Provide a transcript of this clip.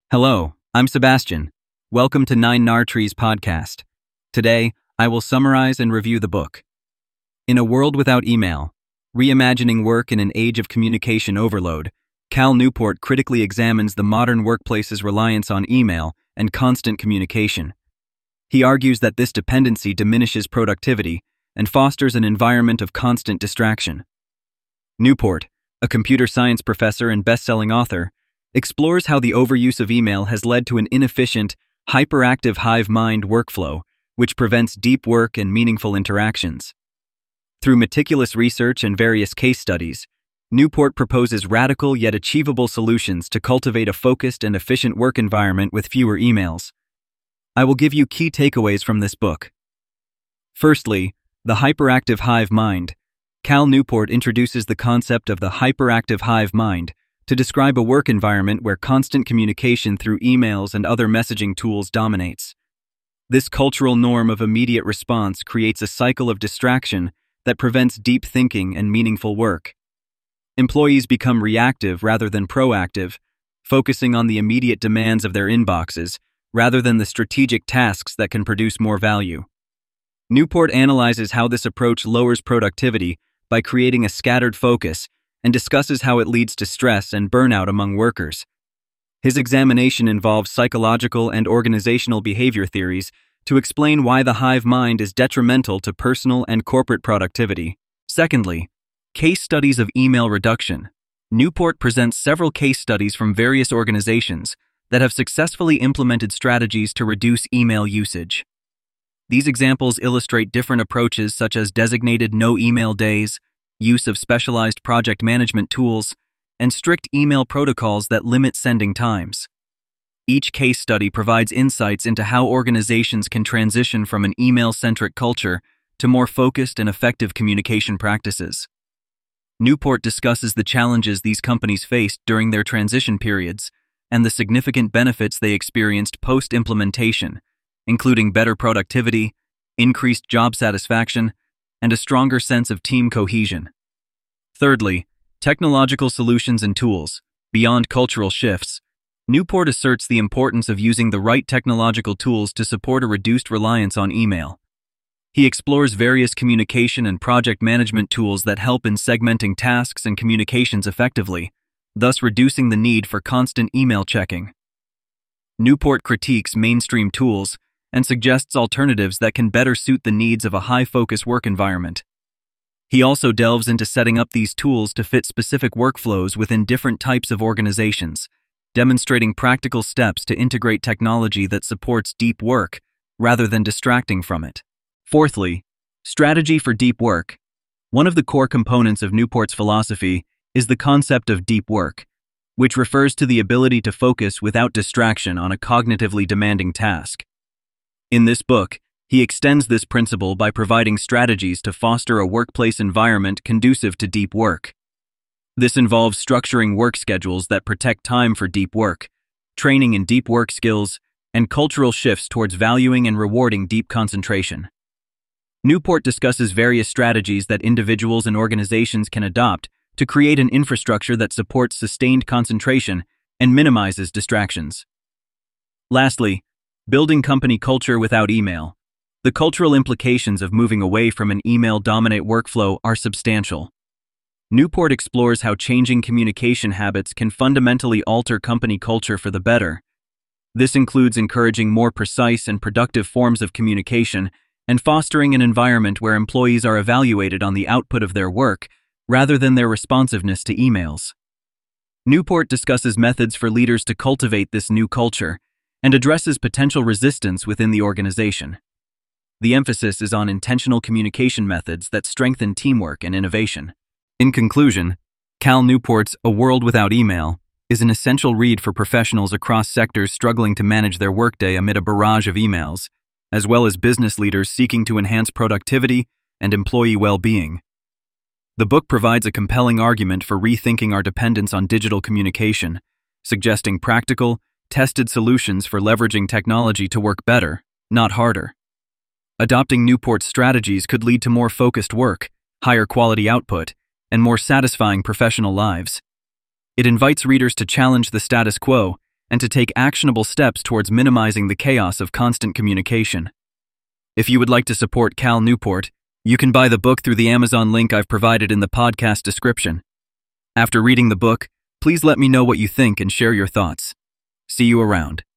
Hello, I'm Sebastian. Welcome to Nine Nar Trees podcast. Today, I will summarize and review the book. In a World Without Email, Reimagining Work in an Age of Communication Overload, Cal Newport critically examines the modern workplace's reliance on email and constant communication. He argues that this dependency diminishes productivity and fosters an environment of constant distraction. Newport, a computer science professor and best-selling author, explores how the overuse of email has led to an inefficient, hyperactive hive mind workflow, which prevents deep work and meaningful interactions. Through meticulous research and various case studies, Newport proposes radical yet achievable solutions to cultivate a focused and efficient work environment with fewer emails. I will give you key takeaways from this book. Firstly, the hyperactive hive mind. Cal Newport introduces the concept of the hyperactive hive mind to describe a work environment where constant communication through emails and other messaging tools dominates. This cultural norm of immediate response creates a cycle of distraction that prevents deep thinking and meaningful work. Employees become reactive rather than proactive, focusing on the immediate demands of their inboxes rather than the strategic tasks that can produce more value. Newport analyzes how this approach lowers productivity by creating a scattered focus and discusses how it leads to stress and burnout among workers. His examination involves psychological and organizational behavior theories to explain why the hive mind is detrimental to personal and corporate productivity. Secondly, case studies of email reduction. Newport presents several case studies from various organizations that have successfully implemented strategies to reduce email usage. These examples illustrate different approaches such as designated no-email days, use of specialized project management tools, and strict email protocols that limit sending times. Each case study provides insights into how organizations can transition from an email-centric culture to more focused and effective communication practices. Newport discusses the challenges these companies faced during their transition periods and the significant benefits they experienced post-implementation, including better productivity, increased job satisfaction, and a stronger sense of team cohesion. Thirdly, technological solutions and tools. Beyond cultural shifts, Newport asserts the importance of using the right technological tools to support a reduced reliance on email. He explores various communication and project management tools that help in segmenting tasks and communications effectively, thus reducing the need for constant email checking. Newport critiques mainstream tools and suggests alternatives that can better suit the needs of a high-focus work environment. He also delves into setting up these tools to fit specific workflows within different types of organizations, demonstrating practical steps to integrate technology that supports deep work rather than distracting from it. Fourthly, strategy for deep work. One of the core components of Newport's philosophy is the concept of deep work, which refers to the ability to focus without distraction on a cognitively demanding task. In this book, he extends this principle by providing strategies to foster a workplace environment conducive to deep work. This involves structuring work schedules that protect time for deep work, training in deep work skills, and cultural shifts towards valuing and rewarding deep concentration. Newport discusses various strategies that individuals and organizations can adopt to create an infrastructure that supports sustained concentration and minimizes distractions. Lastly, building company culture without email. The cultural implications of moving away from an email-dominant workflow are substantial. Newport explores how changing communication habits can fundamentally alter company culture for the better. This includes encouraging more precise and productive forms of communication and fostering an environment where employees are evaluated on the output of their work rather than their responsiveness to emails. Newport discusses methods for leaders to cultivate this new culture and addresses potential resistance within the organization. The emphasis is on intentional communication methods that strengthen teamwork and innovation. In conclusion, Cal Newport's A World Without Email is an essential read for professionals across sectors struggling to manage their workday amid a barrage of emails, as well as business leaders seeking to enhance productivity and employee well-being. The book provides a compelling argument for rethinking our dependence on digital communication, suggesting practical, tested solutions for leveraging technology to work better, not harder. Adopting Newport's strategies could lead to more focused work, higher quality output, and more satisfying professional lives. It invites readers to challenge the status quo and to take actionable steps towards minimizing the chaos of constant communication. If you would like to support Cal Newport, you can buy the book through the Amazon link I've provided in the podcast description. After reading the book, please let me know what you think and share your thoughts. See you around.